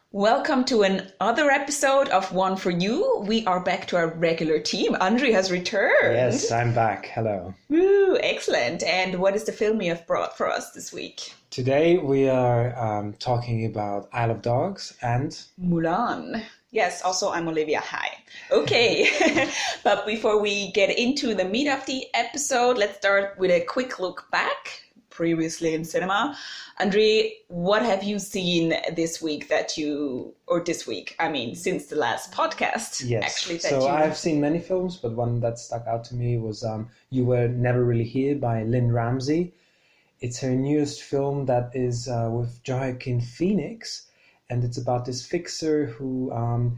Welcome to another episode of One for You. We are back to our regular team. Andre has returned. Yes, I'm back. Hello. Woo, excellent. And what is the film you have brought for us this week? Today we are talking about Isle of Dogs and Mulan. Yes, also I'm Olivia. Hi. Okay, but before we get into the meat of the episode, let's start with a quick look back. Previously in cinema. Andre, what have you seen this week since the last podcast? Yes, actually, I've seen many films, but one that stuck out to me was You Were Never Really Here by Lynne Ramsay. It's her newest film that is with Joaquin Phoenix, and it's about this fixer who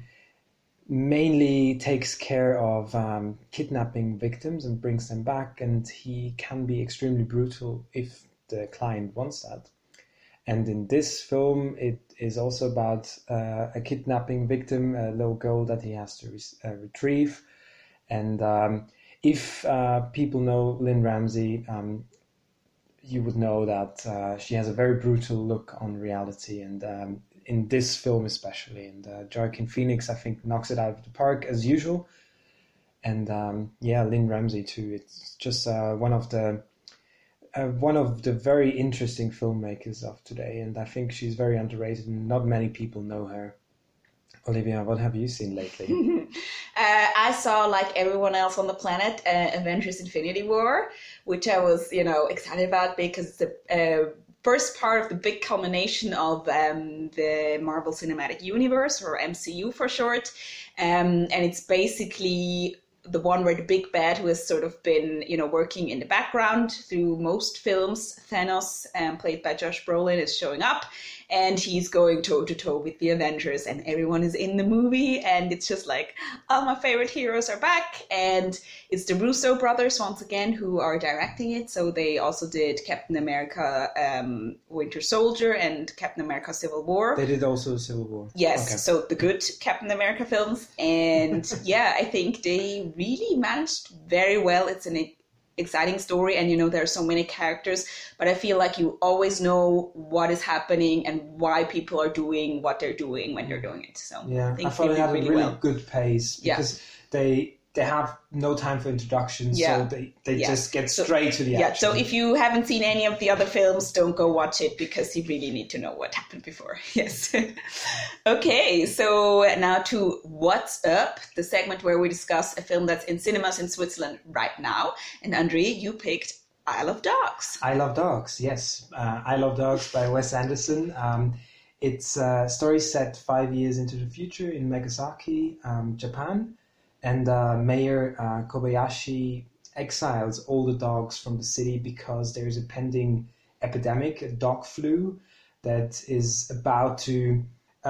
mainly takes care of kidnapping victims and brings them back, and he can be extremely brutal if the client wants that. And in this film, it is also about a kidnapping victim, a little girl that he has to retrieve. And if people know Lynne Ramsay, you would know that she has a very brutal look on reality, and in this film especially. And Joaquin Phoenix, I think, knocks it out of the park as usual. And Lynne Ramsay too. It's just one of the very interesting filmmakers of today, and I think she's very underrated and not many people know her. Olivia, what have you seen lately? I saw, like everyone else on the planet, Avengers Infinity War, which I was, excited about because it's the first part of the big culmination of the Marvel Cinematic Universe, or MCU for short. And it's basically the one where the big bad, who has sort of been, working in the background through most films, Thanos, played by Josh Brolin, is showing up, and he's going toe-to-toe with the Avengers, and everyone is in the movie, and it's just like, all my favorite heroes are back. And it's the Russo brothers, once again, who are directing it. So they also did Captain America Winter Soldier and Captain America Civil War. They did also Civil War. Yes, okay. So the good Captain America films. And I think they really managed very well. It's an exciting story, and there are so many characters, but I feel like you always know what is happening and why people are doing what they're doing when they're doing it. So I thought it had a really good pace because they have no time for introductions, so they just get straight to the action. So if you haven't seen any of the other films, don't go watch it, because you really need to know what happened before. Yes. Okay, so now to What's Up, the segment where we discuss a film that's in cinemas in Switzerland right now. And Andre, you picked Isle of Dogs. Isle of Dogs, yes. Isle of Dogs by Wes Anderson. It's a story set 5 years into the future in Nagasaki, Japan. And Mayor Kobayashi exiles all the dogs from the city because there is a pending epidemic, a dog flu, that is about to...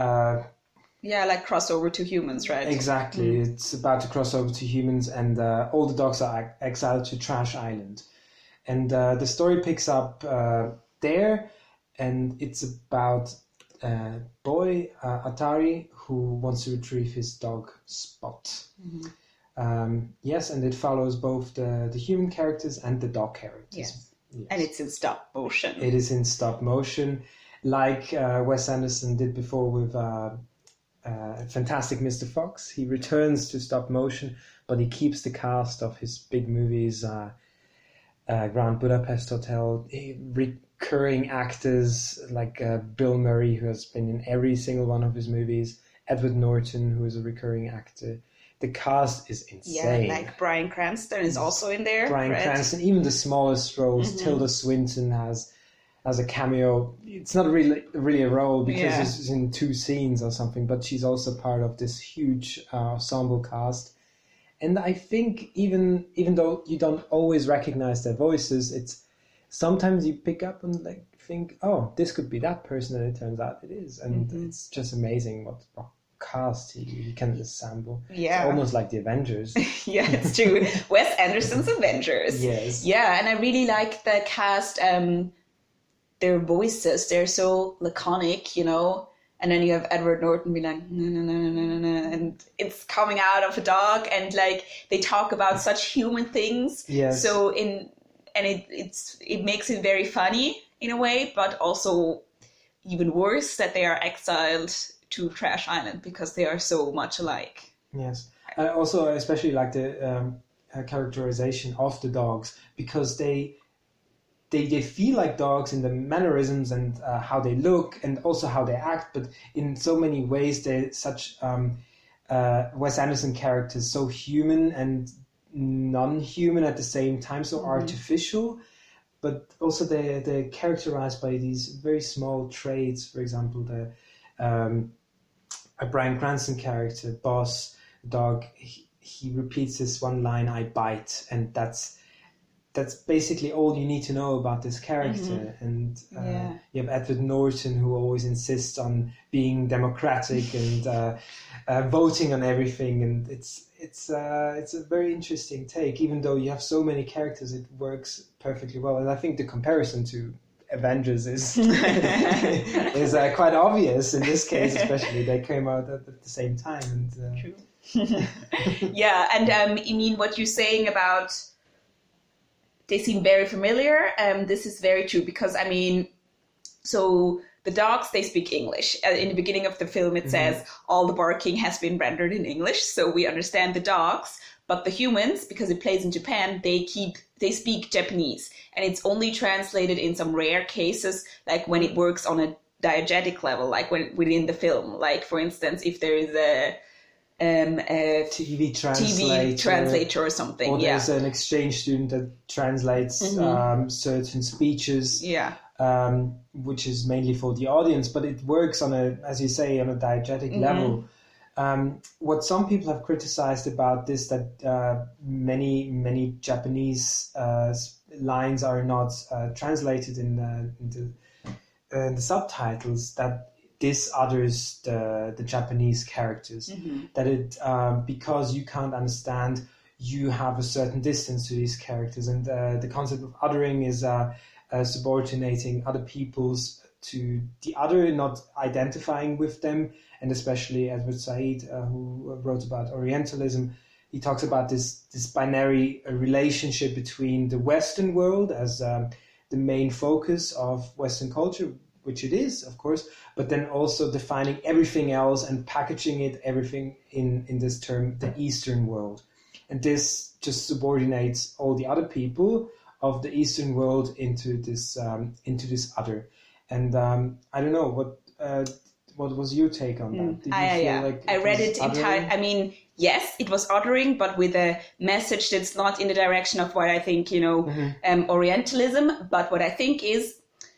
cross over to humans, right? Exactly. It's about to cross over to humans, and all the dogs are exiled to Trash Island. And the story picks up there, and it's about a boy, Atari, who wants to retrieve his dog, Spot. Mm-hmm. And it follows both the human characters and the dog characters. Yes. And it's in stop motion. It is in stop motion, like Wes Anderson did before with Fantastic Mr. Fox. He returns to stop motion, but he keeps the cast of his big movies, Grand Budapest Hotel, recurring actors like Bill Murray, who has been in every single one of his movies, Edward Norton, who is a recurring actor. The cast is insane. Yeah, like Bryan Cranston is also in there. Cranston, even the smallest roles. Mm-hmm. Tilda Swinton has a cameo. It's not really a role because it's in 2 scenes or something, but she's also part of this huge ensemble cast. And I think even though you don't always recognize their voices, it's sometimes you pick up and think, oh, this could be that person, and it turns out it is. And it's just amazing what cast he can assemble. Yeah. It's almost like the Avengers. Yeah, it's true. Wes Anderson's Avengers. Yes. Yeah, and I really like the cast. Their voices, they're so laconic, And then you have Edward Norton be like, no, and it's coming out of a dog, and they talk about such human things. Yes. So it makes it very funny in a way, but also even worse that they are exiled to Trash Island because they are so much alike. Yes. Also, especially like the characterization of the dogs, because they feel like dogs in the mannerisms and how they look and also how they act, but in so many ways they're such Wes Anderson characters, so human and non-human at the same time, so artificial, but also they're characterized by these very small traits. For example, the Bryan Cranston character, Boss, dog, he repeats this one line, "I bite," and that's basically all you need to know about this character. And you have Edward Norton, who always insists on being democratic and voting on everything, and it's a very interesting take. Even though you have so many characters, it works perfectly well. And I think the comparison to Avengers is is quite obvious in this case, especially they came out at the same time. And, True. Yeah, and I mean what you're saying about they seem very familiar. This is very true because I mean, so the dogs, they speak English. In the beginning of the film, it says all the barking has been rendered in English, so we understand the dogs. But the humans, because it plays in Japan, they speak Japanese, and it's only translated in some rare cases, like when it works on a diegetic level, like within the film. Like for instance, if there is a TV translator or something, or there's an exchange student that translates certain speeches, which is mainly for the audience, but it works on a, as you say, on a diegetic level. What some people have criticized about this, that many Japanese lines are not translated in the subtitles, that this others the Japanese characters, that it because you can't understand, you have a certain distance to these characters, and the concept of othering is subordinating other peoples to the other, not identifying with them. And especially Edward Said, who wrote about Orientalism, he talks about this binary relationship between the Western world as the main focus of Western culture, which it is, of course, but then also defining everything else and packaging everything in this term, the Eastern world. And this just subordinates all the other people of the Eastern world into this other. And I don't know, what was your take on that? Did you feel like I read it entirely. I mean, yes, it was othering, but with a message that's not in the direction of what I think, Orientalism. But what I think is,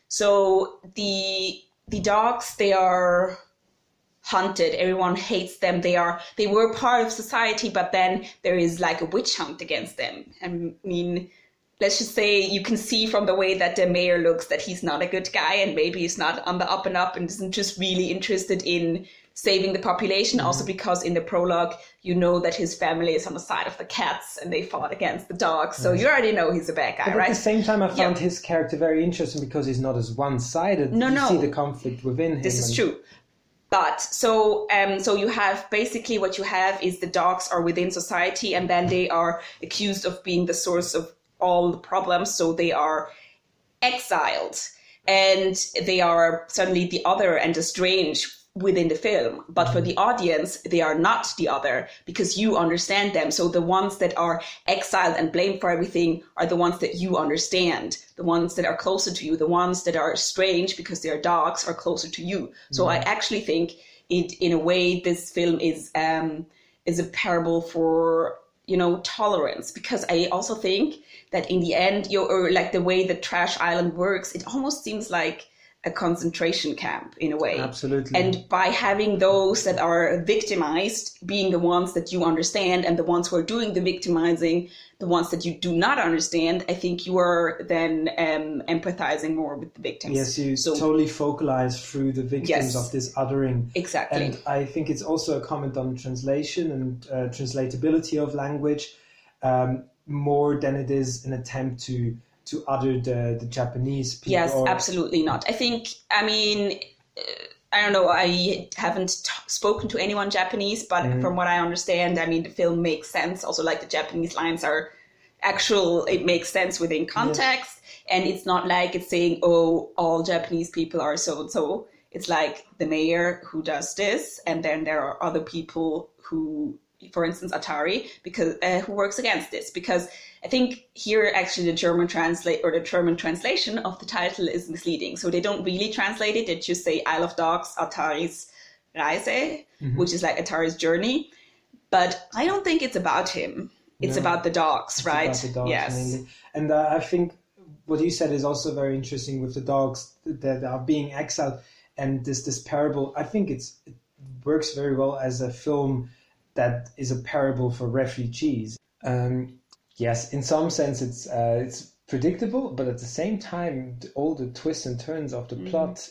so the dogs, they are hunted. Everyone hates them. They were part of society, but then there is like a witch hunt against them. I mean, let's just say you can see from the way that the mayor looks that he's not a good guy, and maybe he's not on the up and up and isn't just really interested in saving the population. Also because in the prologue, you know that his family is on the side of the cats and they fought against the dogs. So you already know he's a bad guy, but right? At the same time, I found his character very interesting because he's not as one-sided. You see the conflict within him. This is true. But so you have basically what you have is the dogs are within society, and then they are accused of being the source of all the problems. So they are exiled, and they are suddenly the other and the strange within the film. But for the audience, they are not the other because you understand them. So the ones that are exiled and blamed for everything are the ones that you understand. The ones that are closer to you, the ones that are strange because they are dogs, are closer to you. So I actually think in a way, this film is a parable for, tolerance, because I also think that in the end, or like the way that Trash Island works, it almost seems like a concentration camp in a way. Absolutely. And by having those that are victimized being the ones that you understand, and the ones who are doing the victimizing, the ones that you do not understand, I think you are then empathizing more with the victims. Yes, you totally focalize through the victims of this othering. Exactly. And I think it's also a comment on translation and translatability of language, more than it is an attempt to other the Japanese people. Yes, absolutely not. I think, I don't know, I haven't spoken to anyone Japanese, but from what I understand, the film makes sense. Also, like, the Japanese lines are actual, it makes sense within context. Yes. And it's not like it's saying, oh, all Japanese people are so-and-so. it's like the mayor who does this, and then there are other people who, for instance, Atari, because who works against this. Because I think here actually the German translation of the title is misleading. So they don't really translate it; they just say Isle of Dogs, Atari's Reise, which is like Atari's journey. But I don't think it's about him. It's about the dogs, right? About the dogs, yes. mainly. And I think what you said is also very interesting with the dogs that are being exiled, and this parable. I think it works very well as a film that is a parable for refugees. Yes, in some sense it's predictable, but at the same time, all the twists and turns of the plot,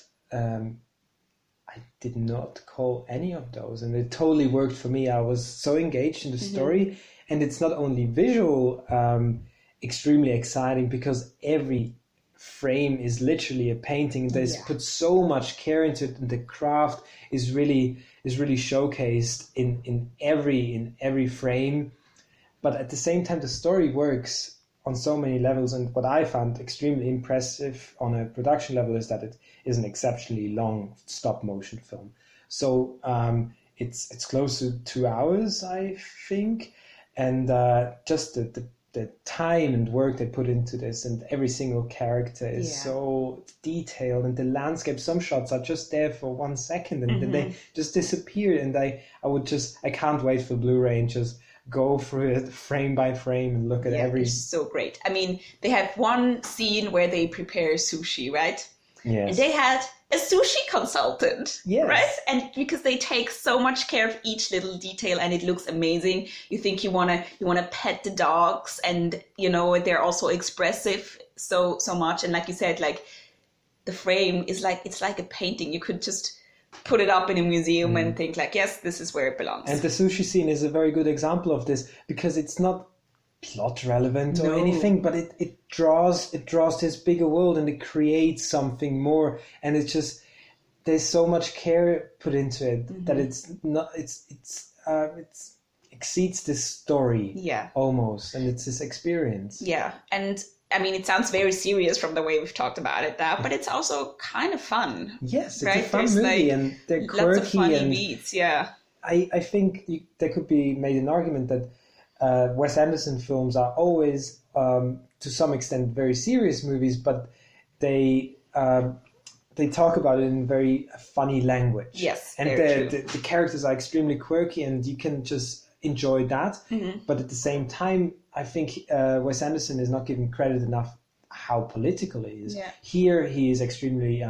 I did not call any of those, and it totally worked for me. I was so engaged in the story, and it's not only visual, extremely exciting, because every frame is literally a painting. There's put so much care into it, and the craft is really showcased in every frame. But at the same time, the story works on so many levels, and what I found extremely impressive on a production level is that it is an exceptionally long stop motion film. So it's close to 2 hours, I think, and just the time and work they put into this, and every single character is so detailed, and the landscape, some shots are just there for 1 second and then they just disappear, and I can't wait for Blu-ray and just go through it frame by frame and look at every... It's so great. I mean, they have one scene where they prepare sushi, right? Yes. And they had a sushi consultant, right? And because they take so much care of each little detail, and it looks amazing. You think you wanna pet the dogs, and you know they're also expressive so much. And like you said, like the frame is like, it's like a painting. You could just put it up in a museum and think like, yes, this is where it belongs. And the sushi scene is a very good example of this, because it's not plot relevant or anything, but it draws this bigger world, and it creates something more, and it's just, there's so much care put into it that it's exceeds this story almost, and it's this experience. And I mean, it sounds very serious from the way we've talked about it now, but it's also kind of fun. Yes, it's a fun movie, and they're quirky, lots of funny and beats. I think there could be made an argument that Wes Anderson films are always, to some extent, very serious movies, but they talk about it in very funny language. Yes, and the characters are extremely quirky, and you can just enjoy that. But at the same time, I think Wes Anderson is not given credit enough how political he is. Here, he is extremely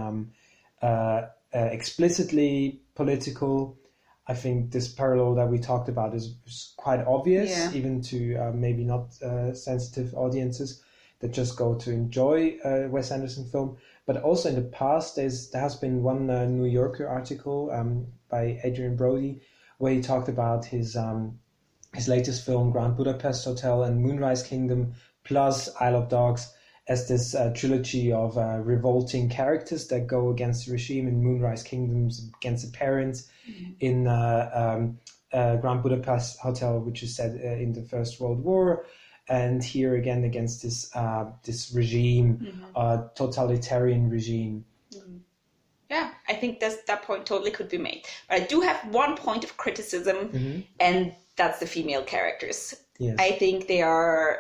explicitly political. I think this parallel that we talked about is quite obvious, even to maybe not sensitive audiences that just go to enjoy a Wes Anderson film. But also in the past, there has been one New Yorker article by Adrian Brody where he talked about his latest film, Grand Budapest Hotel and Moonrise Kingdom, plus Isle of Dogs, as this trilogy of revolting characters that go against the regime. In Moonrise Kingdoms, against the parents. In Grand Budapest Hotel, which is set in the First World War, and here again against this regime, totalitarian regime. Yeah, I think that point totally could be made. But I do have one point of criticism, and that's the female characters. Yes. I think they're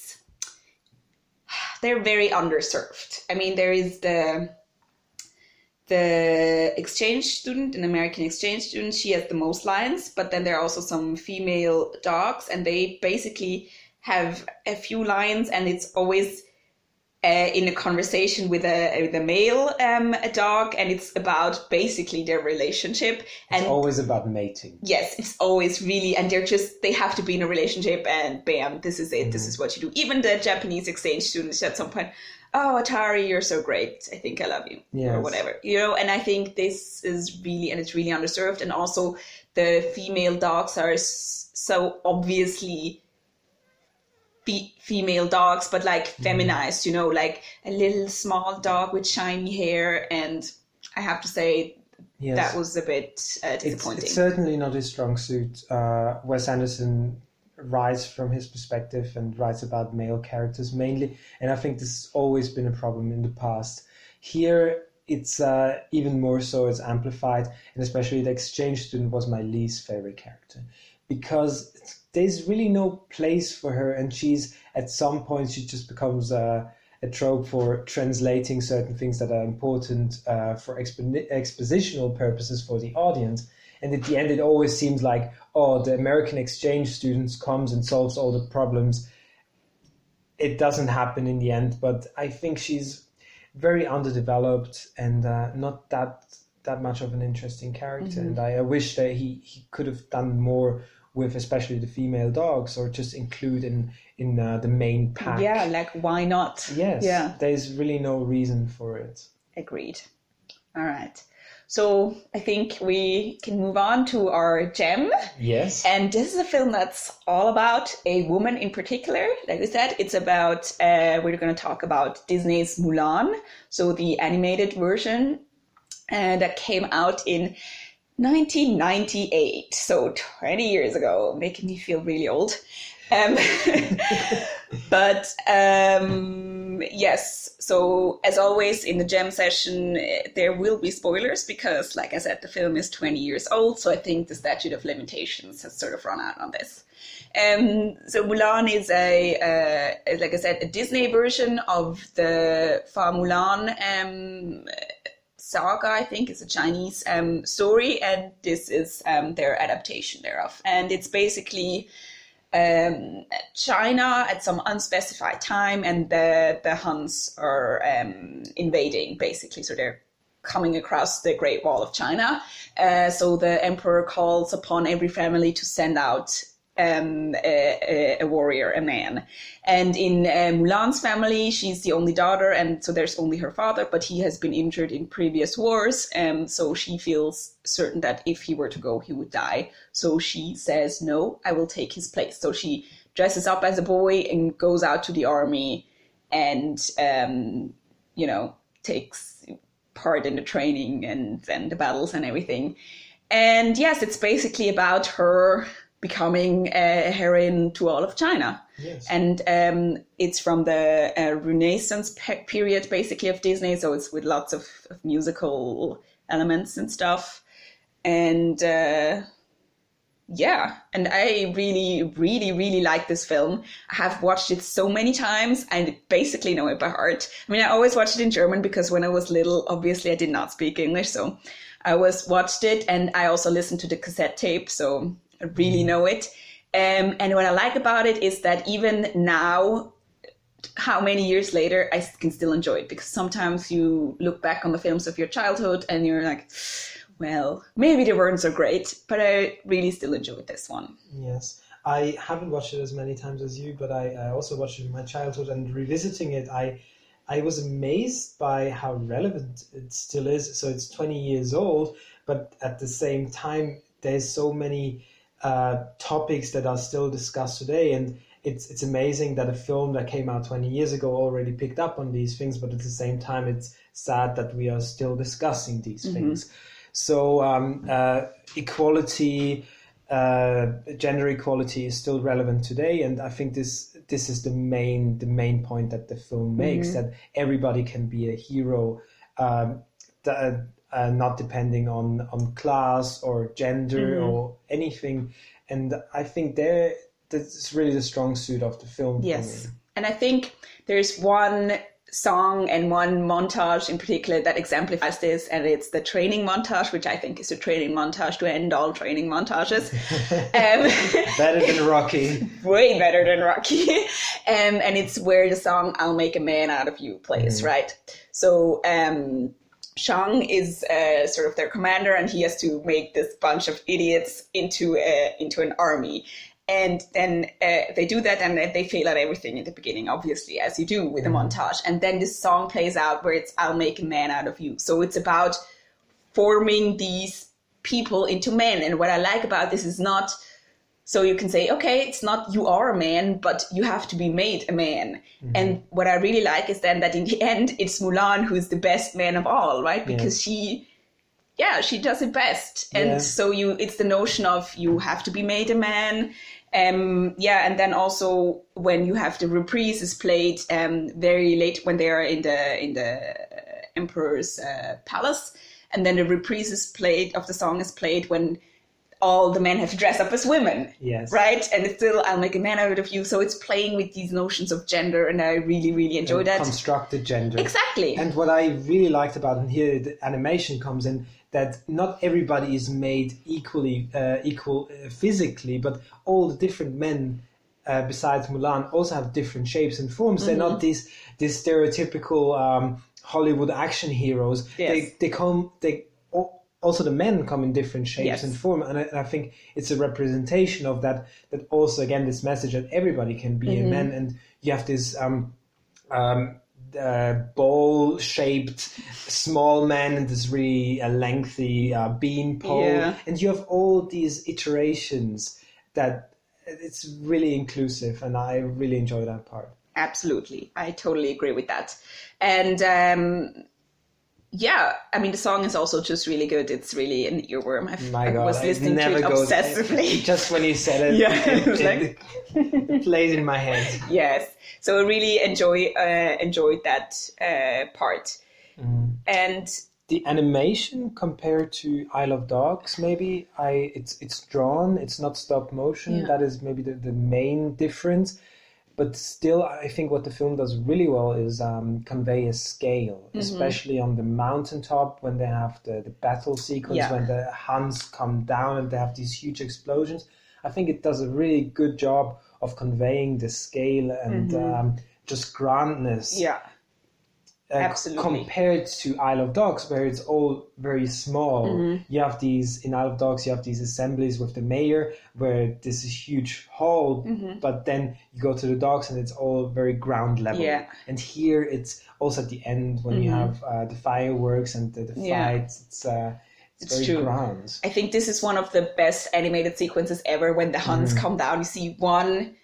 very underserved. I mean, there is the exchange student, an American exchange student. She has the most lines, but then there are also some female dogs, and they basically have a few lines, and it's always in a conversation with a male a dog, and it's about basically their relationship. And it's always about mating. Yes, it's always really, and they have to be in a relationship, and bam, this is it. This is what you do. Even the Japanese exchange students at some point, oh, Atari, you're so great. I think I love you, or whatever, And I think this is really, and it's really underserved. And also the female dogs are so obviously female dogs, but like feminized, like a little small dog with shiny hair. And I have to say that was a bit disappointing. It's certainly not his strong suit. Wes Anderson writes from his perspective and writes about male characters mainly, and I think this has always been a problem in the past. Here it's even more so, it's amplified, and especially the exchange student was my least favorite character, because there's really no place for her, and she's, at some point, she just becomes a trope for translating certain things that are important for expositional purposes for the audience. And at the end, it always seems like, oh, the American exchange students comes and solves all the problems. It doesn't happen in the end, but I think she's very underdeveloped and not that much of an interesting character. And I wish that he could have done more with especially the female dogs, or just include in the main pack. Yeah, like, why not? Yes, yeah. There's really no reason for it. Agreed. All right. So I think we can move on to our gem. Yes. And this is a film that's all about a woman in particular. Like I said, it's about, we're going to talk about Disney's Mulan. So the animated version that came out in 1998. So 20 years ago, making me feel really old. But yes, so as always in the gem session, there will be spoilers because, like I said, the film is 20 years old. So I think the statute of limitations has sort of run out on this. So Mulan is like I said, a Disney version of the Fa Mulan saga. I think is a Chinese story, and this is their adaptation thereof. And it's basically China at some unspecified time, and the Huns are invading, basically. So they're coming across the Great Wall of China. So the emperor calls upon every family to send out a warrior, a man. And in Mulan's family, she's the only daughter, and so there's only her father, but he has been injured in previous wars, so she feels certain that if he were to go, he would die. So she says, no, I will take his place. So she dresses up as a boy and goes out to the army and, takes part in the training and the battles and everything. And yes, it's basically about her becoming a heroine to all of China. Yes. And it's from the Renaissance period, basically, of Disney. So it's with lots of musical elements and stuff. And yeah, and I really, really, really like this film. I have watched it so many times and basically know it by heart. I mean, I always watched it in German because when I was little, obviously I did not speak English. So I always watched it, and I also listened to the cassette tape. So I really know it. And what I like about it is that even now, how many years later, I can still enjoy it, because sometimes you look back on the films of your childhood and you're like, well, maybe they weren't so great, but I really still enjoyed this one. Yes. I haven't watched it as many times as you, but I also watched it in my childhood, and revisiting it, I was amazed by how relevant it still is. So it's 20 years old, but at the same time, there's so many topics that are still discussed today, and it's amazing that a film that came out 20 years ago already picked up on these things, but at the same time it's sad that we are still discussing these things. So equality, gender equality is still relevant today, and I think this is the main point that the film makes, that everybody can be a hero, not depending on class or gender or anything. And I think that's really the strong suit of the film. Yes. And I think there's one song and one montage in particular that exemplifies this, and it's the training montage, which I think is a training montage to end all training montages. Better than Rocky. Way better than Rocky. And it's where the song "I'll Make a Man Out of You" plays, right? So Shang is sort of their commander, and he has to make this bunch of idiots into an army. And then they do that, and they fail at everything in the beginning, obviously, as you do with a montage. And then this song plays out where it's "I'll make a man out of you." So it's about forming these people into men. And what I like about this is not, so you can say, okay, it's not you are a man, but you have to be made a man. And what I really like is then that in the end, it's Mulan who is the best man of all, right? Because she does it best. And so it's the notion of you have to be made a man. And then also when you have the reprises played very late when they are in the emperor's palace, and then the reprise of the song is played when all the men have to dress up as women. Yes. Right? And it's still, I'll make a man out of you. So it's playing with these notions of gender, and I really, really enjoy that. Constructed gender. Exactly. And what I really liked about, and here the animation comes in, that not everybody is made equal physically, but all the different men, besides Mulan, also have different shapes and forms. They're not these stereotypical Hollywood action heroes. Yes. Also, the men come in different shapes and form, and I think it's a representation of that. That also, again, this message that everybody can be a man, and you have this ball-shaped small man and this really lengthy bean pole, and you have all these iterations. That it's really inclusive, and I really enjoy that part. Absolutely, I totally agree with that, and. Yeah, I mean, the song is also just really good. It's really an earworm. I was listening to it obsessively. Just when you said it, it plays in my head. Yes. So I really enjoyed that part. And the animation compared to Isle of Dogs, maybe, it's drawn, it's not stop motion. Yeah. That is maybe the main difference. But still, I think what the film does really well is convey a scale, especially on the mountaintop when they have the battle sequence, when the Huns come down and they have these huge explosions. I think it does a really good job of conveying the scale and just grandness. Yeah, absolutely. Compared to Isle of Dogs, where it's all very small. You have in Isle of Dogs, you have these assemblies with the mayor, where this is huge hall, but then you go to the dogs and it's all very ground level. Yeah. And here it's also at the end when you have the fireworks and the fights. It's very true. Ground. I think this is one of the best animated sequences ever when the Huns come down. You see one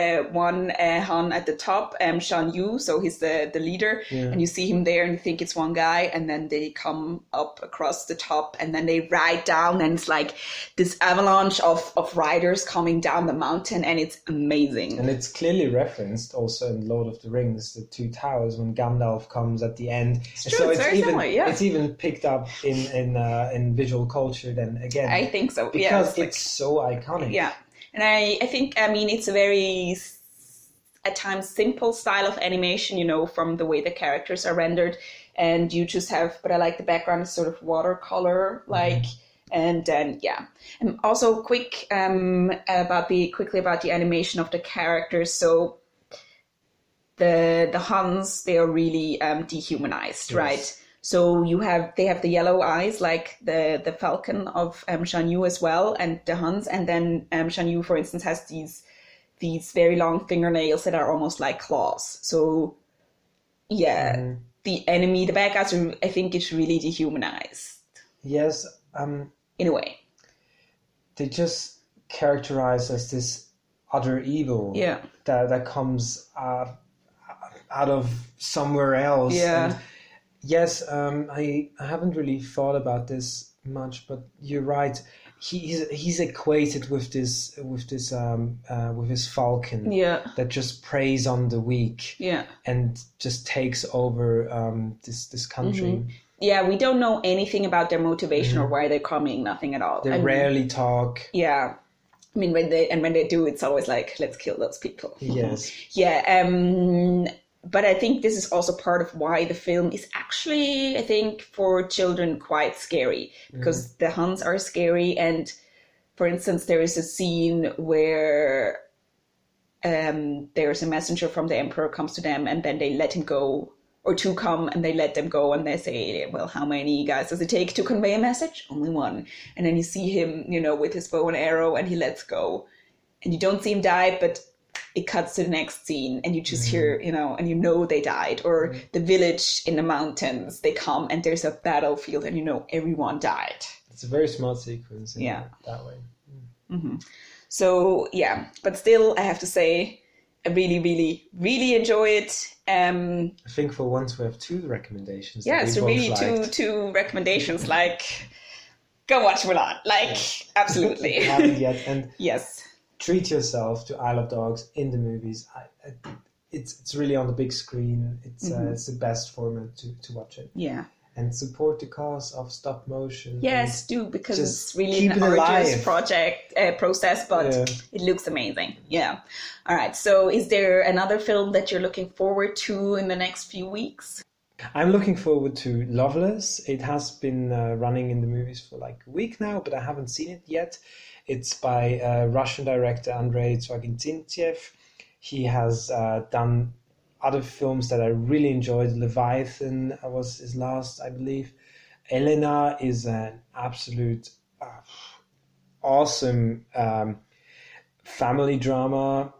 Han at the top, Shan Yu, so he's the leader, and you see him there and you think it's one guy, and then they come up across the top and then they ride down, and it's like this avalanche of riders coming down the mountain, and it's amazing. And it's clearly referenced also in Lord of the Rings, the Two Towers, when Gandalf comes at the end. It's true, so it's very similar, it's even picked up in visual culture then again. I think so, because it's so iconic. Yeah. And I think, I mean, it's a very, at times, simple style of animation, from the way the characters are rendered. And you just have, but I like the background is sort of watercolor, and then, And also quickly about the animation of the characters. So the Huns, they are really dehumanized, right? So they have the yellow eyes like the falcon of Shan Yu as well, and the Huns, and then Shan Yu, for instance, has these very long fingernails that are almost like claws. So the enemy, the bad guys, I think it's really dehumanized. Yes, in a way, they just characterize as this other evil that comes out of somewhere else. Yeah. And yes, I haven't really thought about this much, but you're right. He's equated with his falcon that just preys on the weak and just takes over this country. Yeah, we don't know anything about their motivation or why they're coming. Nothing at all. They rarely talk. Yeah. I mean, when they do, it's always like, let's kill those people. Yes. But I think this is also part of why the film is actually, I think, for children quite scary, because the Huns are scary. And for instance, there is a scene where there's a messenger from the emperor comes to them, and then they let him go, or two come and they let them go, and they say, well, how many guys does it take to convey a message? Only one. And then you see him, with his bow and arrow, and he lets go. And you don't see him die, but it cuts to the next scene, and you just hear, and they died. Or the village in the mountains, they come and there's a battlefield, and everyone died. It's a very smart sequence in that way. So, but still, I have to say, I really, really, really enjoy it. I think for once we have two recommendations. Yeah, so really two recommendations, like, go watch Mulan. Absolutely. You haven't yet. And yes. Treat yourself to Isle of Dogs in the movies. it's really on the big screen. It's the best format to watch it. Yeah. And support the cause of stop motion. Yes, do, because it's really keep an it arduous alive. process, but it looks amazing. Yeah. All right. So is there another film that you're looking forward to in the next few weeks? I'm looking forward to Loveless. It has been running in the movies for like a week now, but I haven't seen it yet. It's by Russian director Andrei Zvagintsev. He has done other films that I really enjoyed. Leviathan was his last, I believe. Elena is an absolute awesome family drama.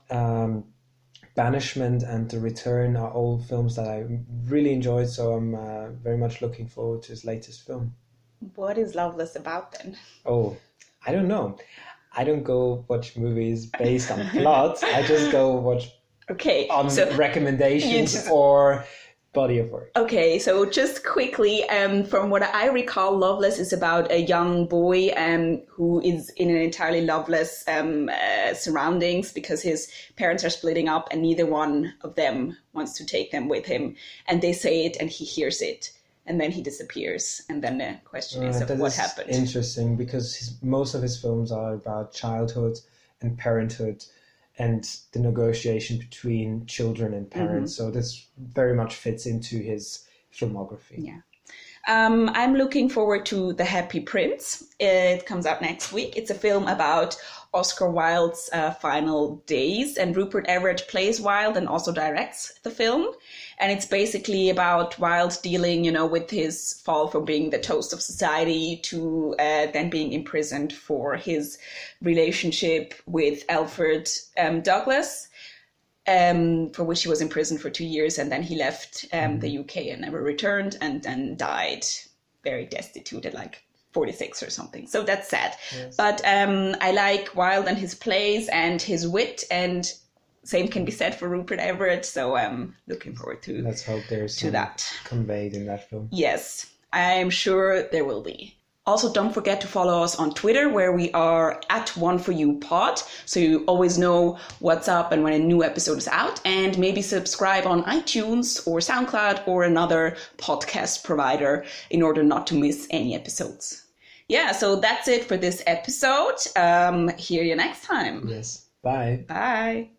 Banishment and The Return are all films that I really enjoyed, so I'm very much looking forward to his latest film. What is Loveless about then? Oh, I don't know. I don't go watch movies based on plot. I just go watch on recommendations or body of work. Okay, so just quickly, from what I recall, Loveless is about a young boy who is in an entirely loveless surroundings because his parents are splitting up and neither one of them wants to take them with him. And they say it and he hears it. And then he disappears. And then the question is what happened. Interesting, because most of his films are about childhood and parenthood and the negotiation between children and parents. So this very much fits into his filmography. Yeah. I'm looking forward to The Happy Prince. It comes out next week. It's a film about Oscar Wilde's final days, and Rupert Everett plays Wilde and also directs the film. And it's basically about Wilde dealing, with his fall from being the toast of society to then being imprisoned for his relationship with Alfred Douglas, for which he was imprisoned for 2 years, and then he left the UK and never returned, and then died very destitute at like 46 or something. So that's sad. Yes. But I like Wilde and his plays and his wit, and same can be said for Rupert Everett. So I'm looking forward to. Let's hope there's some that conveyed in that film. Yes, I'm sure there will be. Also, don't forget to follow us on Twitter, where we are at One4YouPod, so you always know what's up and when a new episode is out. And maybe subscribe on iTunes or SoundCloud or another podcast provider in order not to miss any episodes. Yeah, so that's it for this episode. Hear you next time. Yes. Bye. Bye.